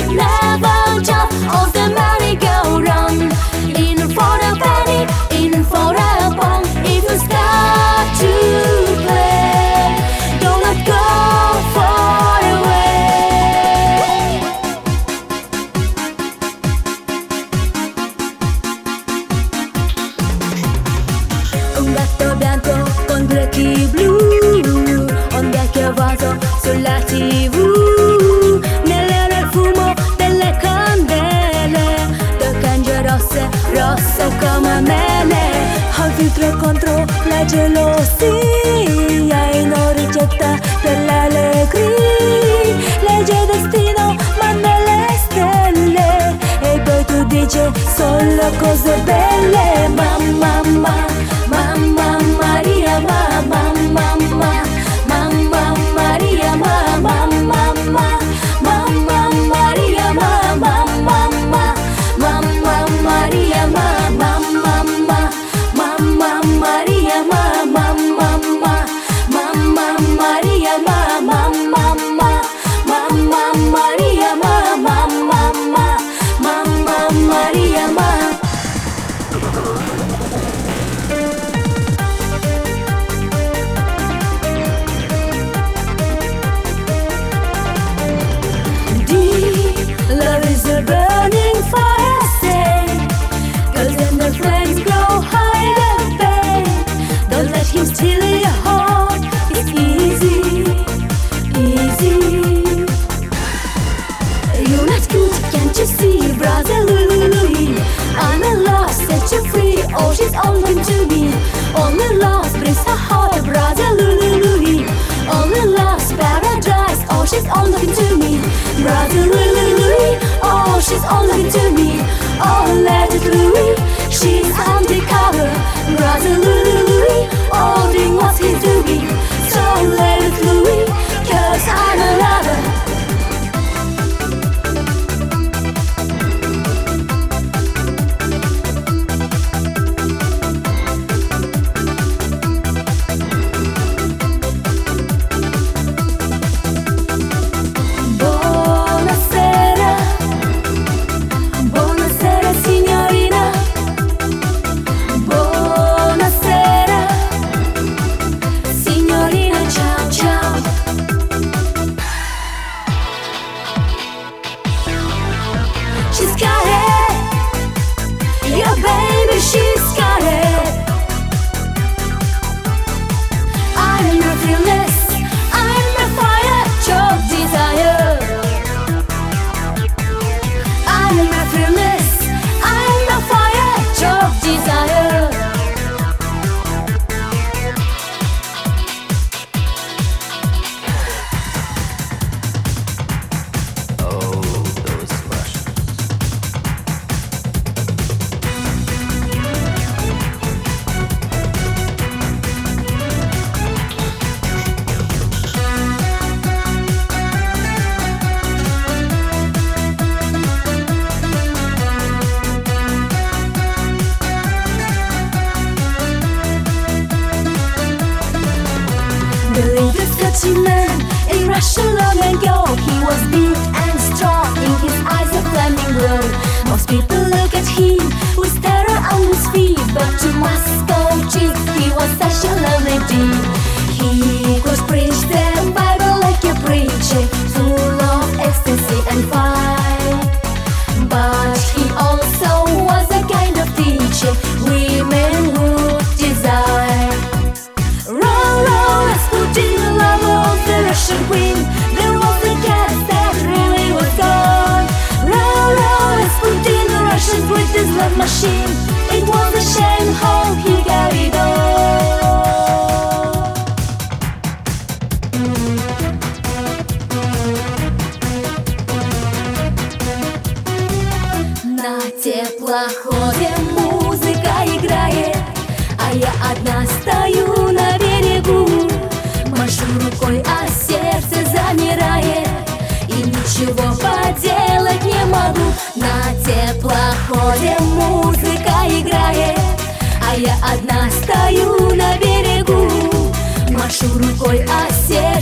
never jump on the merry-go-round. In for a penny, in for a pound. If you start to play, don't let go far away. Un gatto bianco con due occhi blu, un vecchio vaso sulla TV, nel fumo delle candele, due cange rosse, rosse come mele. Al filtro contro la gelosia e non ricetta per l'allegria. Legge destino ma nelle stelle, e poi tu dici solo cose belle. Mamma, mamma Maria, mamma Maria, mamma Maria, mamma Maria, mamma Maria, steal your heart, it's easy, easy. You're not good, can't you see, brother Louie? I'm a lost, set you free, oh she's only to me. Only lost brings her heart, brother Louie. Only lost paradise, oh she's only to me. Brother Louie, oh she's only to me. Oh let it Louie, she's undercover. Brother Louie, oh doing what he's doing. So let it Louie, cause I'm a lover. She's got it, yeah baby, she's got it. I'm not fearless, I'm a fire, choke desire. I'm not fearless, I'm a fire, choke desire. Believe the 30 man in Russia long ago. He was big and strong, in his eyes a flaming glow. Most people look at him with terror on his feet, but to Moscow chicks he was such a lovely deed. He could preach the Bible like a preacher, full of ecstasy and fight. But he also was a kind of teacher women would desire. Russian queen, there was a cat that really was gone. Rasputin, the Russian with his love machine. It was a shame how he carried on. На теплоходе музыка играет, а я одна стою на берегу. Машу рукой, а сердце замирает, и ничего поделать не могу. На теплоходе музыка играет, а я одна стою на берегу. Машу рукой, а сердце